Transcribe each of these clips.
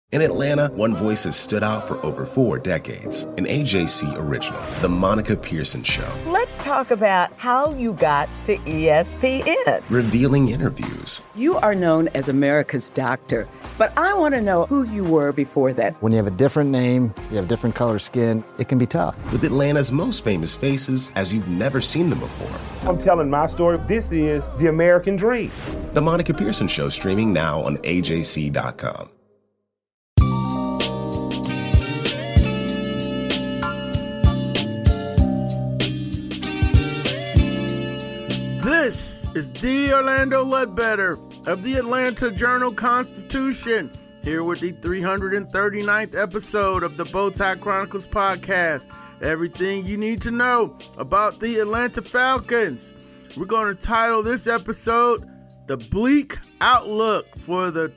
In Atlanta, one voice has stood out for over 4 decades. An AJC original, The Monica Pearson Show. Let's talk about how you got to ESPN. Revealing interviews. You are known as America's doctor, but I want to know who you were before that. When you have a different name, you have different color skin, it can be tough. With Atlanta's most famous faces as you've never seen them before. I'm telling my story. This is the American dream. The Monica Pearson Show, streaming now on AJC.com. This is D. Orlando Ledbetter of the Atlanta Journal-Constitution, here with the 339th episode of the Bowtie Chronicles podcast. Everything you need to know about the Atlanta Falcons. We're going to title this episode, The Bleak Outlook for the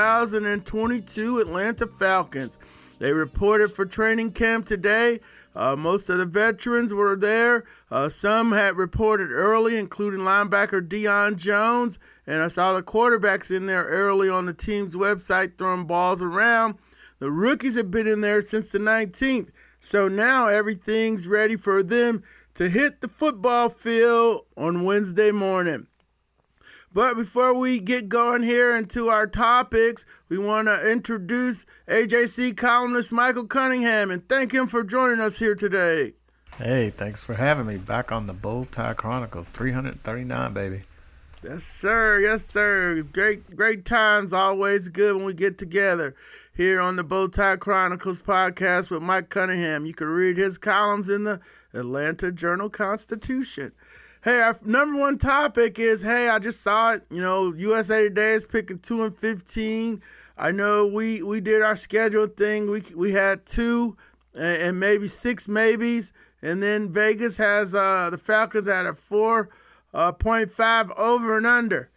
2022 Atlanta Falcons. They reported for training camp today. Most of the veterans were there. Some had reported early, including linebacker Deion Jones. And I saw the quarterbacks in there early on the team's website throwing balls around. The rookies have been in there since the 19th. So now everything's ready for them to hit the football field on Wednesday morning. But before we get going here into our topics, we want to introduce AJC columnist Michael Cunningham and thank him for joining us here today. Hey, thanks for having me back on the Bowtie Chronicles, 339, baby. Yes, sir. Yes, sir. Great times. Always good when we get together here on the Bowtie Chronicles podcast with Mike Cunningham. You can read his columns in the Atlanta Journal-Constitution. Hey, our number one topic is, I just saw it, USA Today is picking 2 and 15. I know we did our schedule thing. We had 2 and maybe 6 maybes. And then Vegas has the Falcons at a 4.5 over and under.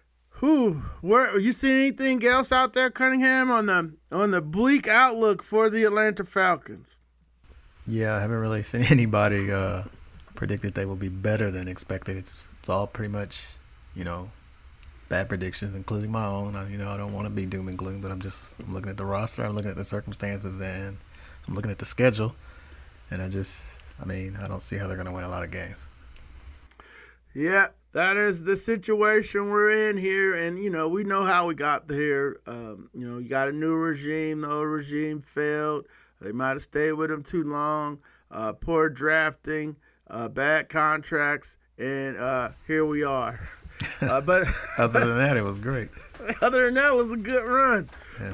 You seen anything else out there, Cunningham, on the bleak outlook for the Atlanta Falcons? Yeah, I haven't really seen anybody predicted they will be better than expected. It's all pretty much, bad predictions, including my own. I don't want to be doom and gloom, but I'm looking at the roster, I'm looking at the circumstances, and I'm looking at the schedule, and I don't see how they're going to win a lot of games. Yeah, that is the situation we're in here, and, we know how we got here. You got a new regime. The old regime failed. They might have stayed with them too long. Poor drafting. Bad contracts, and here we are. But other than that, it was great. Other than that, it was a good run. Yeah.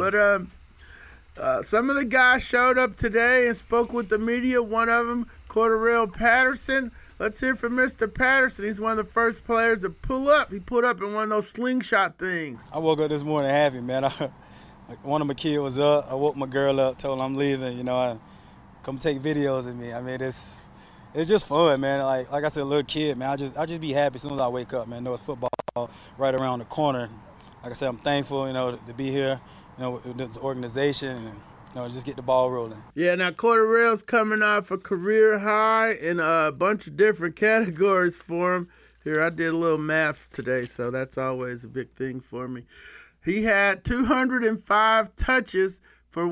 But some of the guys showed up today and spoke with the media. One of them, Cordarrelle Patterson. Let's hear from Mr. Patterson. He's one of the first players to pull up. He put up in one of those slingshot things. I woke up this morning happy, man. One of my kids was up. I woke my girl up, told her I'm leaving. I come take videos of me. It's just fun, man. Like I said, a little kid, man. I just be happy as soon as I wake up, man. Know it's football right around the corner. Like I said, I'm thankful, to be here, with this organization and, just get the ball rolling. Yeah, now Cordarrelle's coming off a career high in a bunch of different categories for him. Here, I did a little math today, so that's always a big thing for me. He had 205 touches for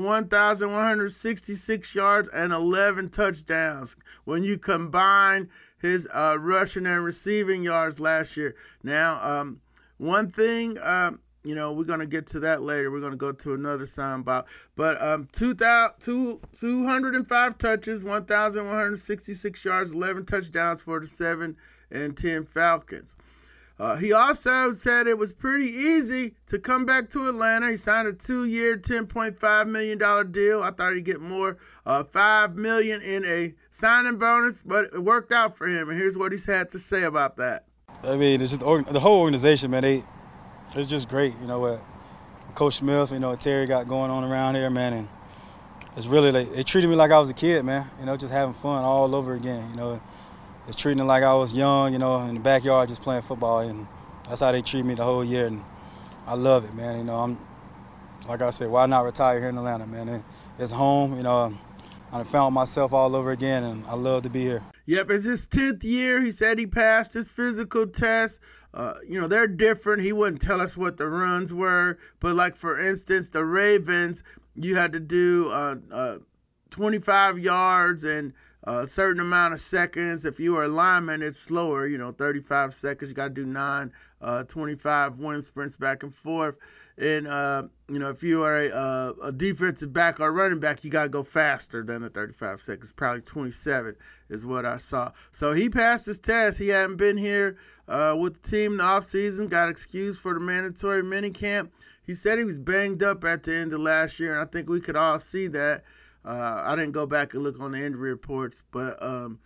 1,166 yards and 11 touchdowns when you combine his rushing and receiving yards last year. Now, one thing, we're going to get to that later. We're going to go to another soundbite. But 205 touches, 1,166 yards, 11 touchdowns for the 7-10 Falcons. He also said it was pretty easy to come back to Atlanta. He signed a 2-year, $10.5 million deal. I thought he'd get more, $5 million in a signing bonus, but it worked out for him. And here's what he's had to say about that. It's just the whole organization, man. It's just great, what Coach Smith, Terry got going on around here, man. And it's really they treated me like I was a kid, man. Just having fun all over again. It's treating it like I was young, in the backyard just playing football, and that's how they treat me the whole year, and I love it, man. I'm, like I said, why not retire here in Atlanta, man? It's home, I found myself all over again, and I love to be here. Yep, it's his 10th year. He said he passed his physical test. They're different. He wouldn't tell us what the runs were, but like, for instance, the Ravens, you had to do 25 yards and a certain amount of seconds. If you were a lineman, it's slower, 35 seconds. You got to do 25 wind sprints back and forth. And, if you are a defensive back or running back, you got to go faster than the 35 seconds. Probably 27 is what I saw. So he passed his test. He hadn't been here with the team in the offseason, got excused for the mandatory minicamp. He said he was banged up at the end of last year, and I think we could all see that. I didn't go back and look on the injury reports, but,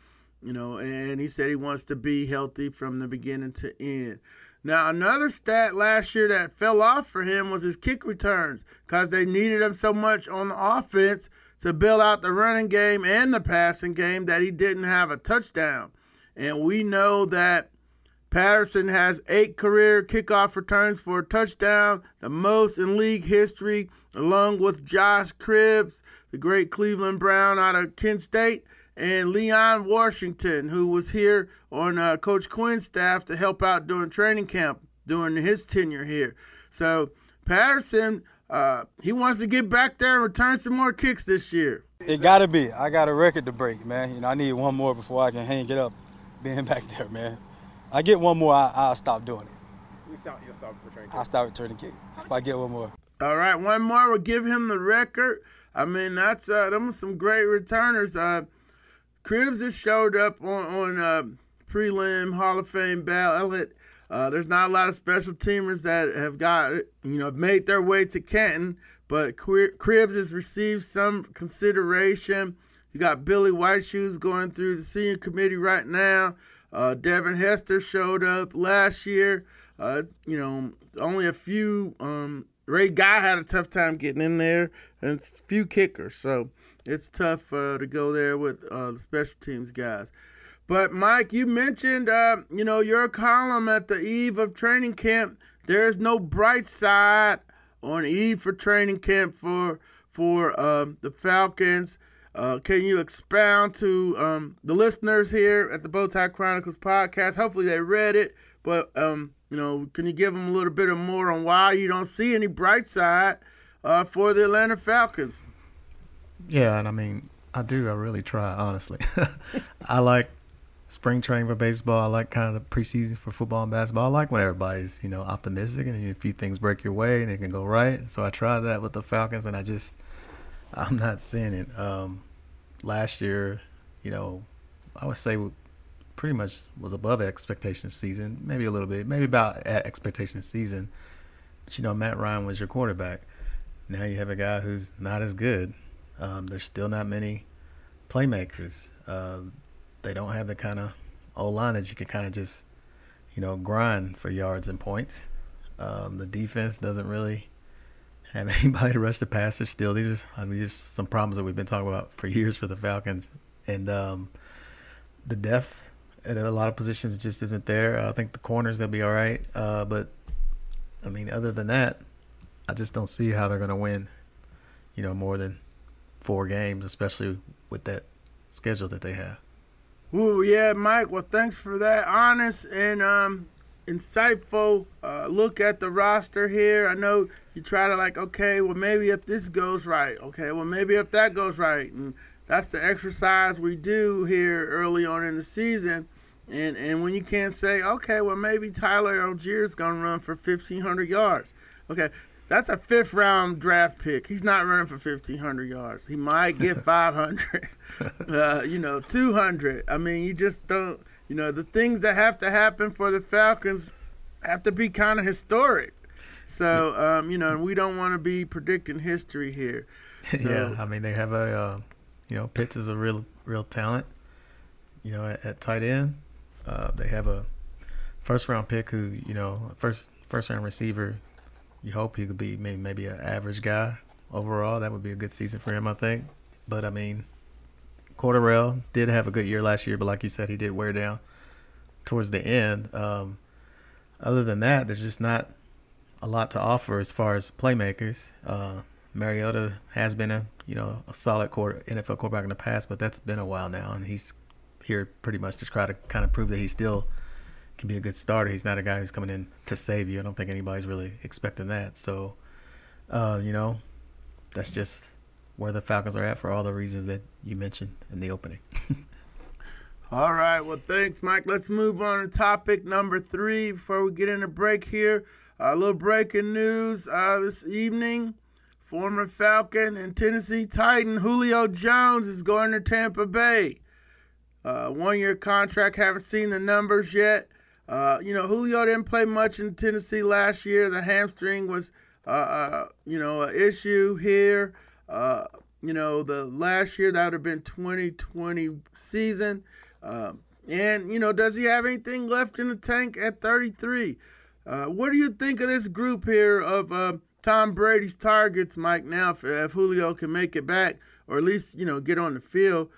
and he said he wants to be healthy from the beginning to end. Now, another stat last year that fell off for him was his kick returns because they needed him so much on the offense to build out the running game and the passing game that he didn't have a touchdown. And we know that Patterson has 8 career kickoff returns for a touchdown, the most in league history, along with Josh Cribbs, the great Cleveland Brown out of Kent State, and Leon Washington, who was here on Coach Quinn's staff to help out during training camp during his tenure here. So Patterson, he wants to get back there and return some more kicks this year. It got to be. I got a record to break, man. I need one more before I can hang it up being back there, man. I get one more, I'll stop doing it. You'll stop returning. I'll stop returning kick if I get one more. All right, one more will give him the record. I mean, that's them some great returners. Cribbs has showed up on prelim Hall of Fame ballot. There's not a lot of special teamers that have got made their way to Canton, but Cribbs has received some consideration. You got Billy Whiteshoes going through the senior committee right now. Devin Hester showed up last year. Only a few. Ray Guy had a tough time getting in there, and a few kickers. So it's tough to go there with the special teams guys. But, Mike, you mentioned, your column at the eve of training camp. There's no bright side on eve for training camp for the Falcons. Can you expound to the listeners here at the Bowtie Chronicles podcast? Hopefully they read it, but, can you give them a little bit more on why you don't see any bright side for the Atlanta Falcons? Yeah, and I mean, I do. I really try, honestly. I like spring training for baseball. I like kind of the preseason for football and basketball. I like when everybody's, optimistic and a few things break your way and it can go right. So I tried that with the Falcons, and I'm not seeing it. Last year, I would say pretty much was above expectation season, maybe a little bit, maybe about at expectation season. But, Matt Ryan was your quarterback. Now you have a guy who's not as good. There's still not many playmakers. They don't have the kind of O-line that you can kind of just, grind for yards and points. The defense doesn't really have anybody to rush the passer still. These are some problems that we've been talking about for years for the Falcons. And the depth at a lot of positions just isn't there. I think the corners, they'll be all right. But, I mean, other than that, I just don't see how they're going to win, more than 4 games, especially with that schedule that they have. Ooh, yeah, Mike. Well, thanks for that honest and insightful look at the roster here. I know you try to okay, well, maybe if this goes right. Okay, well, maybe if that goes right. And that's the exercise we do here early on in the season. And when you can't say, okay, well, maybe Tyler Allgeier's going to run for 1,500 yards. Okay, that's a 5th-round draft pick. He's not running for 1,500 yards. He might get 500, 200. I mean, you just don't, the things that have to happen for the Falcons have to be kind of historic. So, we don't want to be predicting history here. So, yeah, I mean, they have Pitts is a real talent, at tight end. They have a first-round pick who, first-round receiver. You hope he could be maybe an average guy overall. That would be a good season for him, I think. But, I mean, Cordarrelle did have a good year last year, but like you said, he did wear down towards the end. Other than that, there's just not a lot to offer as far as playmakers. Mariota has been a solid NFL quarterback in the past, but that's been a while now, and he's here pretty much to try to kind of prove that he still can be a good starter. He's not a guy who's coming in to save you. I don't think anybody's really expecting that. So, that's just where the Falcons are at for all the reasons that you mentioned in the opening. All right. Well, thanks, Mike. Let's move on to topic number 3 before we get in a break here. A little breaking news this evening. Former Falcon and Tennessee Titan Julio Jones is going to Tampa Bay. 1-year contract. Haven't seen the numbers yet. Julio didn't play much in Tennessee last year. The hamstring was, an issue here. The last year, that would have been 2020 season. Does he have anything left in the tank at 33? What do you think of this group here of Tom Brady's targets, Mike, now if Julio can make it back or at least, get on the field?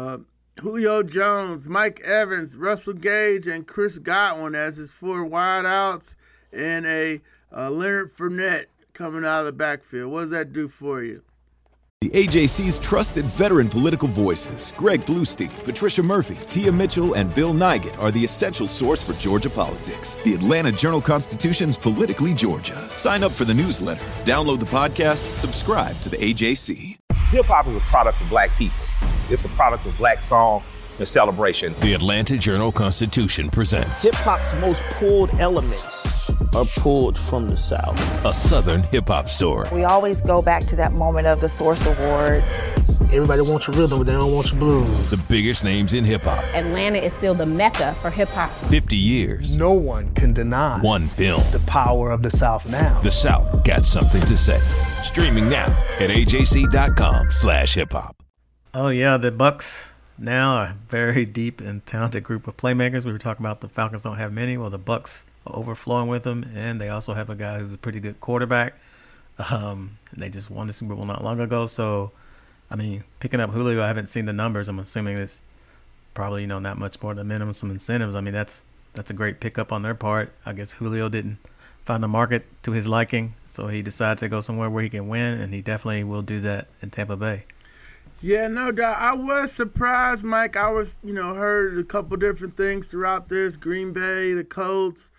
Julio Jones, Mike Evans, Russell Gage, and Chris Godwin as his 4 wideouts, and a Leonard Fournette coming out of the backfield. What does that do for you? The AJC's trusted veteran political voices, Greg Bluestein, Patricia Murphy, Tia Mitchell, and Bill Nighet, are the essential source for Georgia politics. The Atlanta Journal-Constitution's Politically Georgia. Sign up for the newsletter, download the podcast, subscribe to the AJC. Hip-hop is a product of black people. It's a product of black song and celebration. The Atlanta Journal-Constitution presents hip-hop's most pulled elements are pulled from the South. A Southern hip-hop story. We always go back to that moment of the Source Awards. Everybody wants your rhythm, but they don't want your blues. The biggest names in hip-hop. Atlanta is still the mecca for hip-hop. 50 years. No one can deny one film. The power of the South now. The South got something to say. Streaming now at ajc.com/hiphop. Oh, yeah, the Bucks now are a very deep and talented group of playmakers. We were talking about the Falcons don't have many. Well, the Bucks are overflowing with them, and they also have a guy who's a pretty good quarterback. And they just won the Super Bowl not long ago. So, picking up Julio, I haven't seen the numbers. I'm assuming it's probably, not much more than minimum, some incentives. That's a great pickup on their part. I guess Julio didn't find the market to his liking, so he decided to go somewhere where he can win, and he definitely will do that in Tampa Bay. Yeah, no doubt. I was surprised, Mike. I was, heard a couple different things throughout this. Green Bay, the Colts,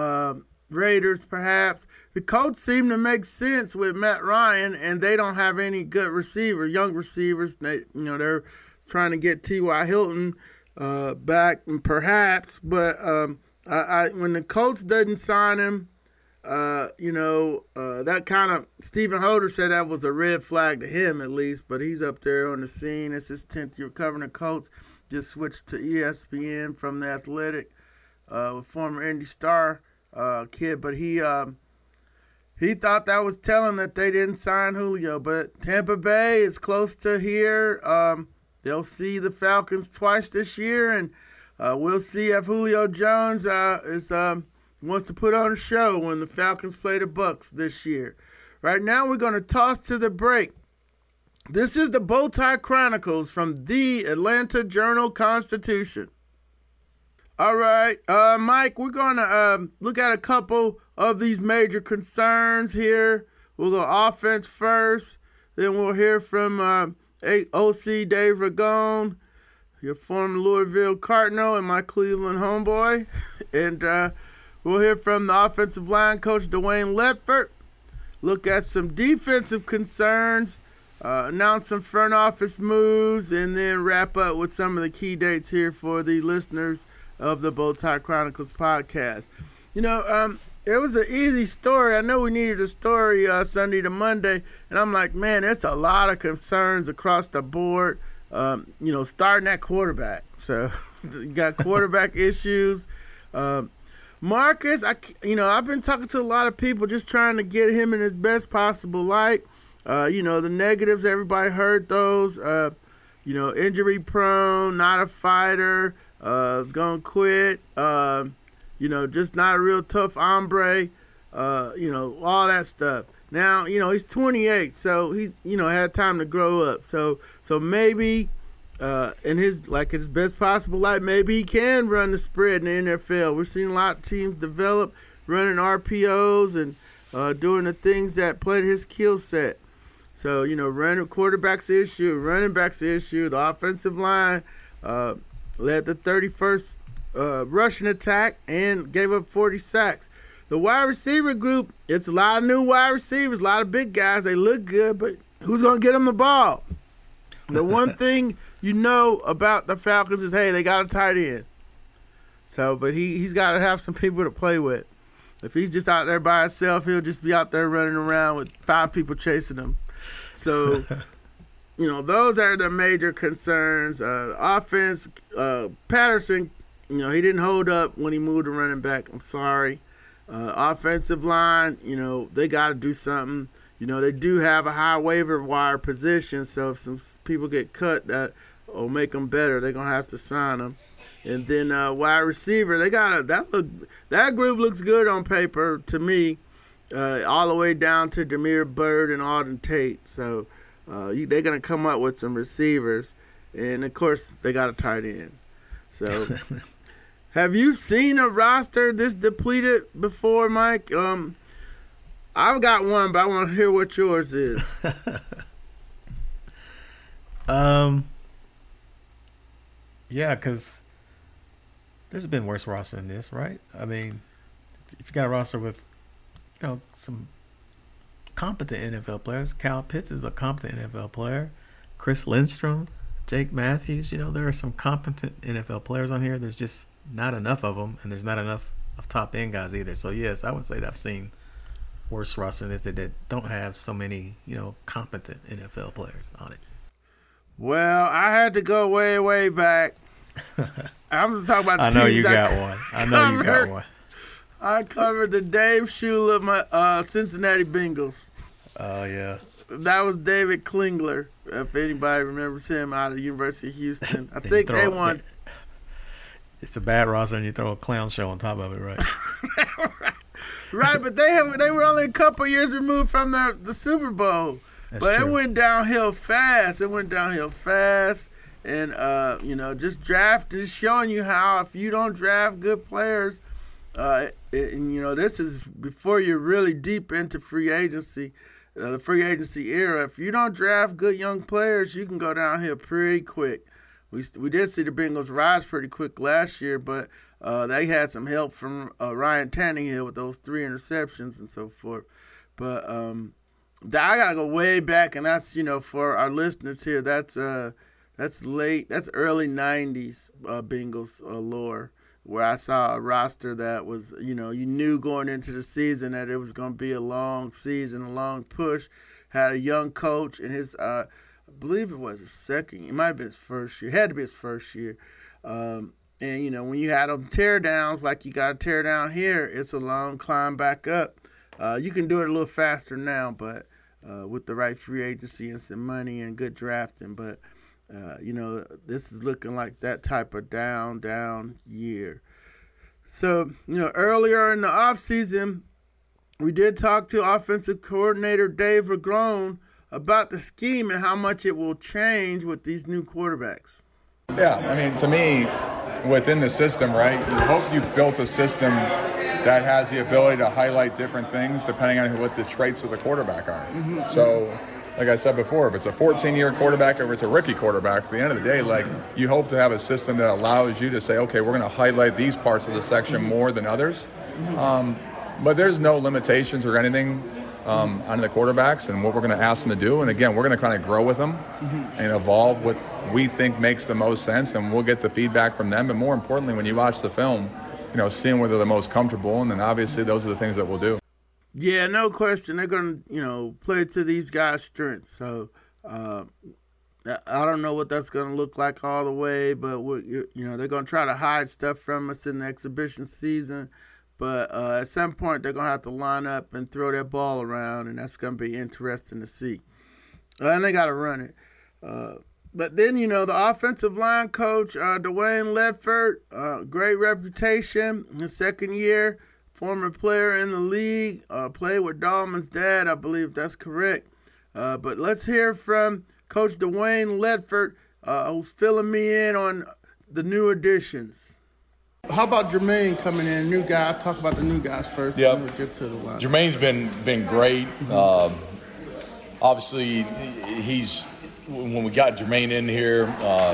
Raiders, perhaps. The Colts seem to make sense with Matt Ryan, and they don't have any good young receivers. They're trying to get T.Y. Hilton back, perhaps. But when the Colts didn't sign him, that kind of, Stephen Holder said that was a red flag to him at least, but he's up there on the scene. It's his 10th year covering the Colts. Just switched to ESPN from The Athletic, with former Indy Star kid, but he thought that was telling that they didn't sign Julio. But Tampa Bay is close to here. They'll see the Falcons twice this year, and we'll see if Julio Jones wants to put on a show when the Falcons play the Bucks this year. Right now, we're going to toss to the break. This is the Bowtie Chronicles from the Atlanta Journal-Constitution. All right, Mike, we're going to look at a couple of these major concerns here. We'll go offense first. Then we'll hear from OC Dave Ragone, your former Louisville Cardinal and my Cleveland homeboy. And we'll hear from the offensive line coach, Dwayne Ledford. Look at some defensive concerns, announce some front office moves, and then wrap up with some of the key dates here for the listeners of the Bowtie Chronicles podcast. It was an easy story. I know we needed a story Sunday to Monday, and I'm like, man, there's a lot of concerns across the board, starting at quarterback. So you got quarterback issues. Marcus, I've been talking to a lot of people just trying to get him in his best possible light. The negatives, everybody heard those. Injury prone, not a fighter, is going to quit, just not a real tough hombre, all that stuff. Now, he's 28, so he's, had time to grow up. So maybe in his best possible life, maybe he can run the spread in the NFL. We're seeing a lot of teams develop, running RPOs and doing the things that play to his skill set. So, running quarterback's issue, running back's issue, the offensive line led the 31st rushing attack and gave up 40 sacks. The wide receiver group, it's a lot of new wide receivers, a lot of big guys. They look good, but, who's going to get him the ball? The one thing you know about the Falcons is, hey, they got a tight end. So, but he's got to have some people to play with. If he's just out there by himself, he'll just be out there running around with 5 people chasing him. So, those are the major concerns. Offense, Patterson, he didn't hold up when he moved to running back. I'm sorry. Offensive line, they got to do something. They do have a high waiver wire position, so if some people get cut, that will make them better. They're gonna have to sign them. And then wide receiver, that group looks good on paper to me, all the way down to Damiere Byrd and Auden Tate. So they're gonna come up with some receivers, and of course they got a tight end. So, have you seen a roster this depleted before, Mike? I've got one, but I want to hear what yours is. Yeah, because there's been worse roster than this, right? I mean, if you got a roster with, some competent NFL players, Kyle Pitts is a competent NFL player. Chris Lindstrom, Jake Matthews, there are some competent NFL players on here. There's just not enough of them, and there's not enough of top-end guys either. So, yes, I would say that I've seen worse roster than this that don't have so many, competent NFL players on it. Well, I had to go way, way back. I'm just talking about the I know you got one. I covered the Dave Shula, Cincinnati Bengals. Oh, yeah. That was David Klingler, if anybody remembers him, out of the University of Houston. I think they won. It's a bad roster, and you throw a clown show on top of it, right? Right, but they were only a couple years removed from the Super Bowl. That's but true. It went downhill fast. And, just showing you how if you don't draft good players, this is before you're really deep into free agency, the free agency era. If you don't draft good young players, you can go downhill pretty quick. We did see the Bengals rise pretty quick last year, but they had some help from Ryan Tannehill with those 3 interceptions and so forth. But I got to go way back, and that's, for our listeners here, that's early 90s Bengals lore, where I saw a roster that was, you knew going into the season that it was going to be a long season, a long push. Had a young coach, and his, I believe it was his second year. It might have been his first year. It had to be his first year. And, when you had them tear downs like you got to tear down here, it's a long climb back up. You can do it a little faster now, but with the right free agency and some money and good drafting. But, this is looking like that type of down year. So, earlier in the offseason, we did talk to offensive coordinator Dave Ragone about the scheme and how much it will change with these new quarterbacks. Yeah, I mean, to me, within the system, right, you hope you've built a system that has the ability to highlight different things depending on what the traits of the quarterback are. Mm-hmm. So, like I said before, if it's a 14-year quarterback or if it's a rookie quarterback, at the end of the day, you hope to have a system that allows you to say, okay, we're going to highlight these parts of the section more than others. Mm-hmm. But there's no limitations or anything on the quarterbacks and what we're going to ask them to do. And again, we're going to kind of grow with them and evolve what we think makes the most sense, and we'll get the feedback from them. But more importantly, when you watch the film, seeing where they're the most comfortable, and then obviously those are the things that we'll do. Yeah, no question. They're going to, play to these guys' strengths. So I don't know what that's going to look like all the way, but they're going to try to hide stuff from us in the exhibition season. But at some point, they're going to have to line up and throw that ball around, and that's going to be interesting to see. And they got to run it. But then, the offensive line coach, Dwayne Ledford, great reputation, his second year, former player in the league, played with Dahlman's dad, I believe that's correct. But let's hear from Coach Dwayne Ledford, who's filling me in on the new additions. How about Jermaine coming in, new guy? I'll talk about the new guys first. Yeah, we'll get to the line. Jermaine's been great. Obviously, when we got Jermaine in here,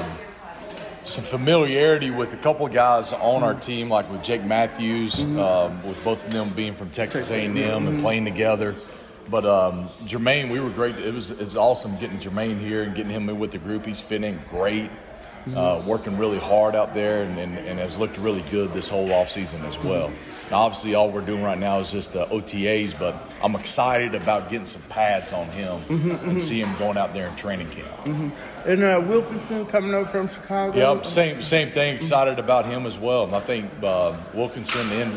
some familiarity with a couple of guys on our team, like with Jake Matthews, with both of them being from Texas A&M and playing together. But Jermaine, we were great. It was awesome getting Jermaine here and getting him with the group. He's fitting great, working really hard out there, and has looked really good this whole offseason as well. Now, obviously, all we're doing right now is just the OTAs, but I'm excited about getting some pads on him and see him going out there in training camp. And Wilkinson coming over from Chicago? Yep, same thing. Excited about him as well. And I think Wilkinson and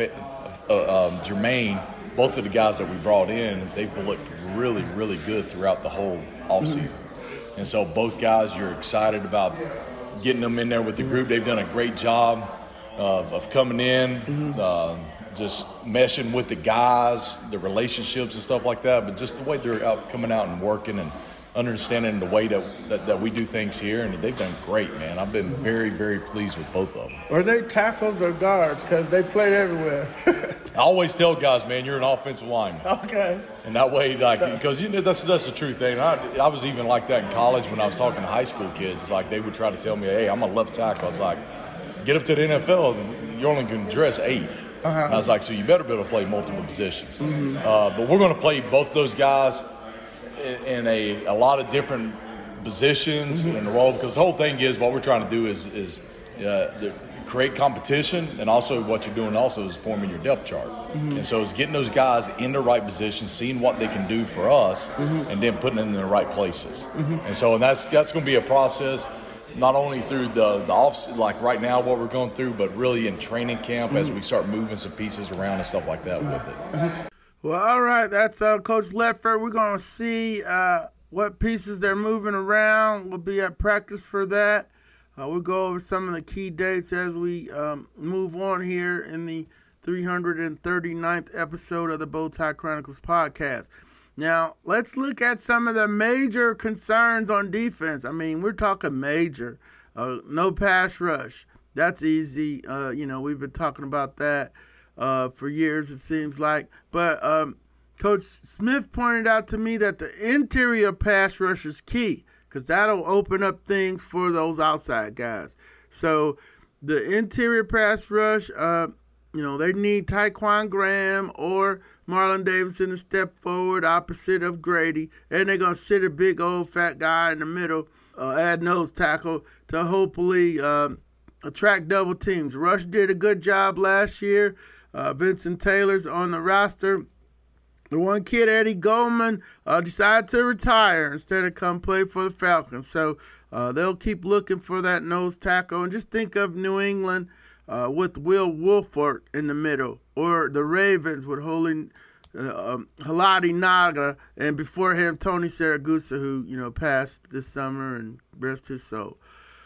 Jermaine, both of the guys that we brought in, they've looked really, really good throughout the whole offseason. And so both guys, you're excited about getting them in there with the group. They've done a great job of coming in, just meshing with the guys, the relationships and stuff like that. But just the way they're coming out and working and understanding the way that we do things here, and they've done great, man. I've been very, very pleased with both of them. Are they tackles or guards? Because they played everywhere. I always tell guys, man, you're an offensive lineman. Okay. And that way, like, because that's the true thing. I was even like that in college when I was talking to high school kids. It's like they would try to tell me, hey, I'm a left tackle. I was like, get up to the NFL, you're only going to dress 8. And I was like, so you better be able to play multiple positions. But we're going to play both those guys in a lot of different positions in the role, because the whole thing is what we're trying to do is create competition, and also what you're doing also is forming your depth chart. And so it's getting those guys in the right position, seeing what they can do for us, and then putting them in the right places. And so that's going to be a process, not only through the off, like right now what we're going through, but really in training camp as we start moving some pieces around and stuff like that with it. Well, all right, that's Coach Ledford. We're going to see what pieces they're moving around. We'll be at practice for that. We'll go over some of the key dates as we move on here in the 339th episode of the Bowtie Chronicles podcast. Now, let's look at some of the major concerns on defense. I mean, we're talking major. No pass rush. That's easy. We've been talking about that for years, it seems like. But Coach Smith pointed out to me that the interior pass rush is key, because that'll open up things for those outside guys. So the interior pass rush, they need Tyquan Graham or Marlon Davidson to step forward opposite of Grady, and they're going to sit a big old fat guy in the middle, add nose tackle to hopefully attract double teams. Rush did a good job last year. Vincent Taylor's on the roster. The one kid, Eddie Goldman, decided to retire instead of come play for the Falcons. So they'll keep looking for that nose tackle. And just think of New England with Will Wolford in the middle, or the Ravens with Haloti Naga, and before him, Tony Siragusa, who passed this summer, and rest his soul.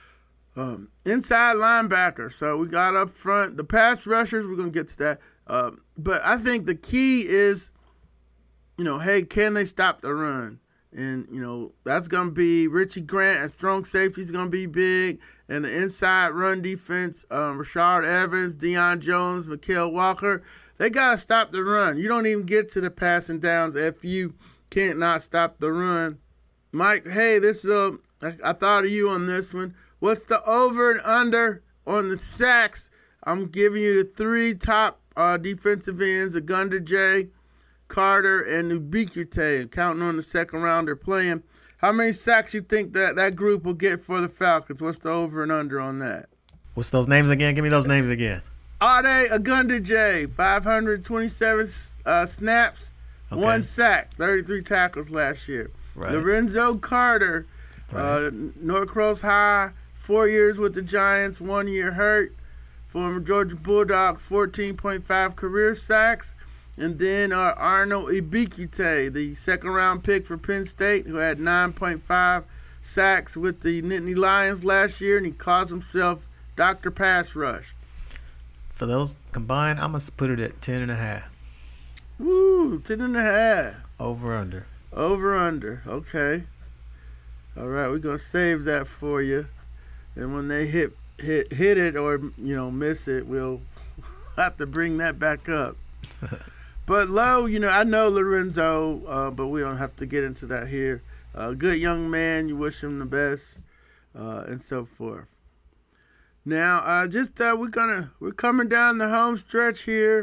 Inside linebacker. So we got up front the pass rushers. We're going to get to that. But I think the key is, hey, can they stop the run? And, that's going to be Richie Grant at strong safety is going to be big. And the inside run defense, Rashard Evans, Deion Jones, Mikael Walker, they got to stop the run. You don't even get to the passing downs if you can't not stop the run. Mike, hey, I thought of you on this one. What's the over and under on the sacks? I'm giving you the 3 top defensive ends, Ogundeji, Carter, and Ubiquite, counting on the second round they're playing. How many sacks you think that group will get for the Falcons? What's the over and under on that? What's those names again? Give me those names again. Ade Ogundeji, 527 snaps, okay. 1 sack, 33 tackles last year. Right. Lorenzo Carter, right. Norcross High, 4 years with the Giants, 1 year hurt. Former Georgia Bulldog, 14.5 career sacks. And then Arnold Ubiquite, the second-round pick from Penn State, who had 9.5 sacks with the Nittany Lions last year, and he calls himself Dr. Pass Rush. For those combined, I'm going to put it at 10.5. Woo, 10.5. Over, under. Over, under. Okay. All right, we're going to save that for you. And when they hit it or, miss it, we'll have to bring that back up. But Lowe, I know Lorenzo, but we don't have to get into that here. Good young man, you wish him the best, and so forth. Now, we're coming down the home stretch here.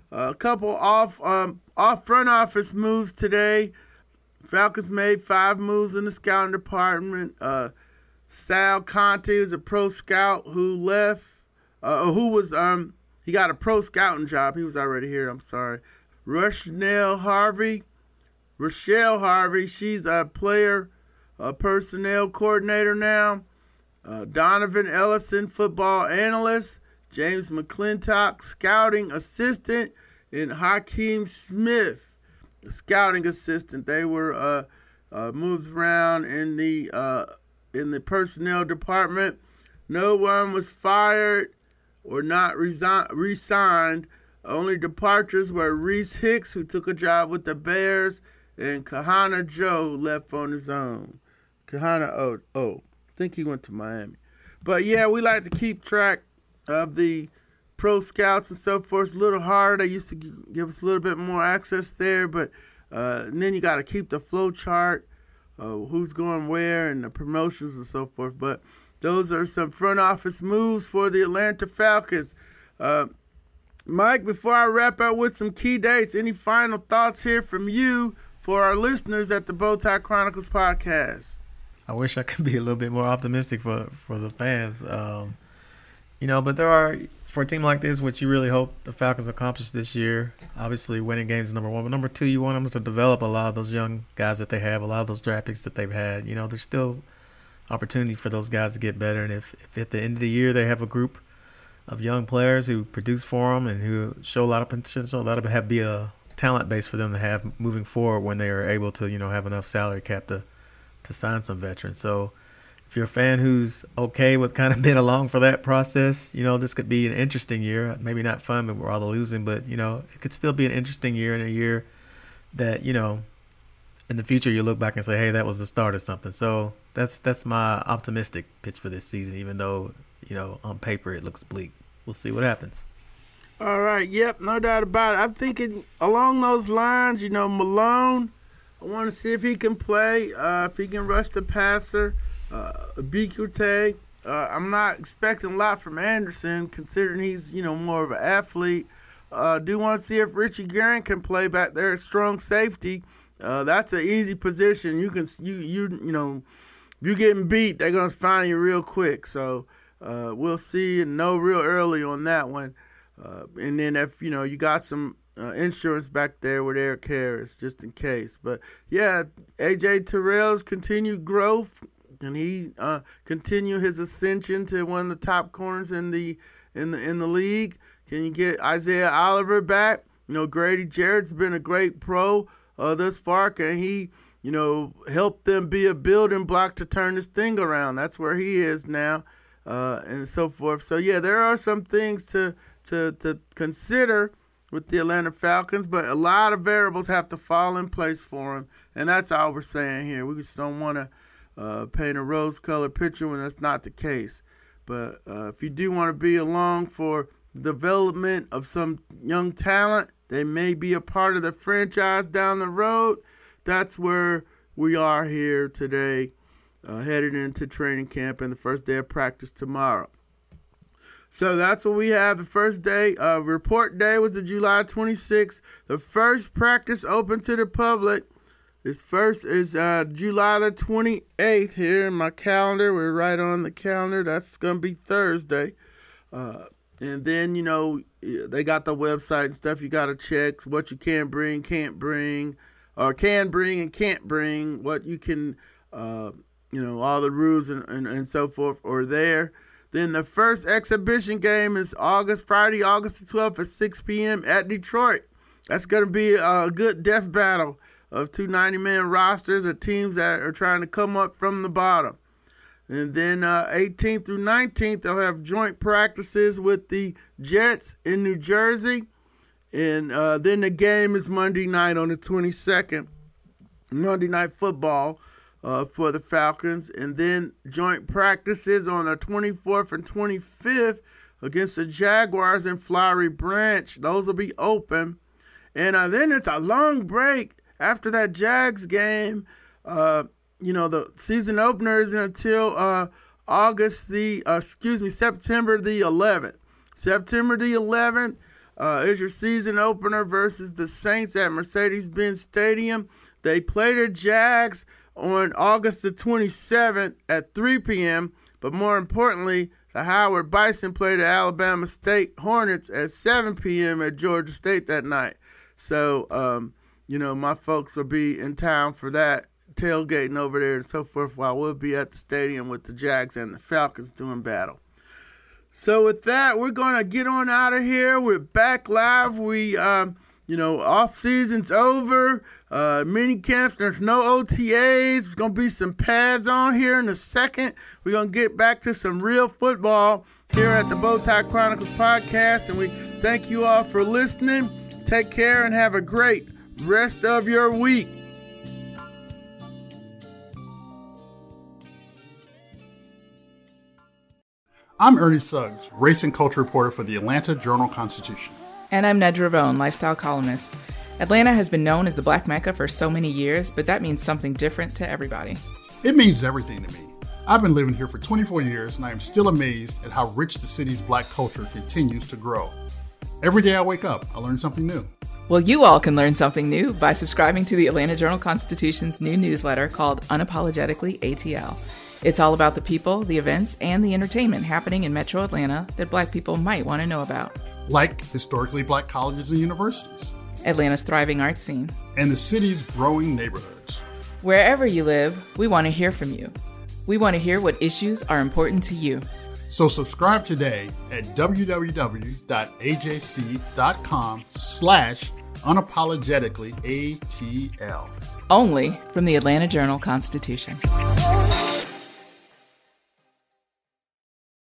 A couple off front office moves today. Falcons made 5 moves in the scouting department. Sal Conte is a pro scout who left. He got a pro scouting job. He was already here. I'm sorry. Rochelle Harvey, she's a player personnel coordinator now. Donovan Ellison, football analyst. James McClintock, scouting assistant. And Hakeem Smith, scouting assistant. They were moved around in the personnel department. No one was fired or not re-signed. Only departures were Reese Hicks, who took a job with the Bears, and Kahana Joe, who left on his own. I think he went to Miami. But yeah, we like to keep track of the pro scouts and so forth. It's a little hard. They used to give us a little bit more access there, but and then you got to keep the flow chart, who's going where, and the promotions and so forth. But those are some front office moves for the Atlanta Falcons. Mike, before I wrap up with some key dates, any final thoughts here from you for our listeners at the Bowtie Chronicles podcast? I wish I could be a little bit more optimistic for the fans. But there are, for a team like this, what you really hope the Falcons accomplish this year, obviously winning games is number one. But number two, you want them to develop a lot of those young guys that they have, a lot of those draft picks that they've had. There's still opportunity for those guys to get better. And if at the end of the year they have a group of young players who produce for them and who show a lot of potential, that'll be a talent base for them to have moving forward when they are able to, have enough salary cap to sign some veterans. So if you're a fan who's okay with kind of being along for that process, this could be an interesting year. Maybe not fun, but we're all losing, but, it could still be an interesting year, and a year that, in the future you look back and say, hey, that was the start of something. So that's my optimistic pitch for this season, even though, on paper it looks bleak. We'll see what happens. All right. Yep. No doubt about it. I'm thinking along those lines, Malone, I want to see if he can play, if he can rush the passer. Bikute. I'm not expecting a lot from Anderson, considering he's, more of an athlete. Do want to see if Richie Guerin can play back there at strong safety. That's an easy position. If you're getting beat, they're going to find you real quick. So we'll see and know real early on that one. And then if, you got some insurance back there with Eric Harris, just in case. But, yeah, A.J. Terrell's continued growth. Can he continue his ascension to one of the top corners in the league? Can you get Isaiah Oliver back? Grady Jarrett's been a great pro thus far. Can he, help them be a building block to turn this thing around? That's where he is now, and so forth. So yeah, there are some things to consider with the Atlanta Falcons, but a lot of variables have to fall in place for them, and that's all we're saying here. We just don't want to paint a rose-colored picture when that's not the case. But if you do want to be along for development of some young talent, they may be a part of the franchise down the road. That's where we are here today, headed into training camp and the first day of practice tomorrow. So that's what we have. The first day, report day was the July 26th. The first practice open to the public is July the 28th here in my calendar. We're right on the calendar. That's going to be Thursday. And then, they got the website and stuff. You got to check what you can bring, can't bring, or can bring and can't bring, what you can, all the rules and so forth are there. Then the first exhibition game is Friday, August the 12th at 6 p.m. at Detroit. That's going to be a good death battle of two 90-man rosters of teams that are trying to come up from the bottom. And then 18th through 19th, they'll have joint practices with the Jets in New Jersey. And then the game is Monday night on the 22nd, Monday Night Football for the Falcons. And then joint practices on the 24th and 25th against the Jaguars in Flowery Branch. Those will be open. And then it's a long break after that Jags game. The season opener is until September the 11th. September the 11th, is your season opener versus the Saints at Mercedes-Benz Stadium. They play the Jags on August the 27th at 3 p.m., but more importantly, the Howard Bison play the Alabama State Hornets at 7 p.m. at Georgia State that night. So, my folks will be in town for that, tailgating over there and so forth, while we'll be at the stadium with the Jags and the Falcons doing battle. So with that, we're going to get on out of here. We're back live. We, off season's over. Mini camps, there's no OTAs. There's going to be some pads on here in a second. We're going to get back to some real football here at the Bowtie Chronicles podcast. And we thank you all for listening. Take care and have a great rest of your week. I'm Ernie Suggs, race and culture reporter for the Atlanta Journal-Constitution. And I'm Nedra Ravone, lifestyle columnist. Atlanta has been known as the Black Mecca for so many years, but that means something different to everybody. It means everything to me. I've been living here for 24 years, and I am still amazed at how rich the city's Black culture continues to grow. Every day I wake up, I learn something new. Well, you all can learn something new by subscribing to the Atlanta Journal-Constitution's new newsletter called Unapologetically ATL. It's all about the people, the events, and the entertainment happening in Metro Atlanta that Black people might want to know about. Like historically Black colleges and universities. Atlanta's thriving art scene. And the city's growing neighborhoods. Wherever you live, we want to hear from you. We want to hear what issues are important to you. So subscribe today at www.ajc.com/unapologeticallyATL. Only from the Atlanta Journal-Constitution.